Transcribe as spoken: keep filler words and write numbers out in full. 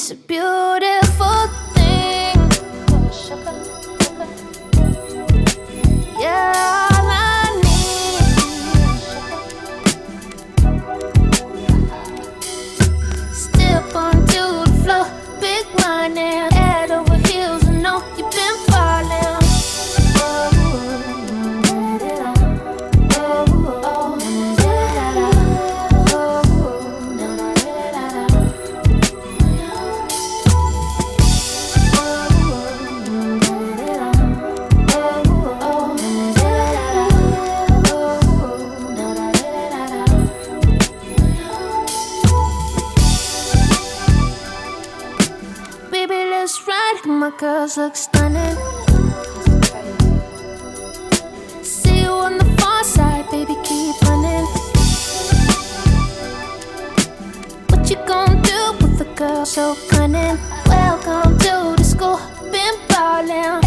It's a beautiful thing. Yeah, all I need. Step onto the floor, big wine and head over heels. I know you've been falling. Baby, let's ride. My girls look stunning. See you on the far side, baby, keep running. What you gon' do with a girl so cunning? Welcome to the school, been ballin'.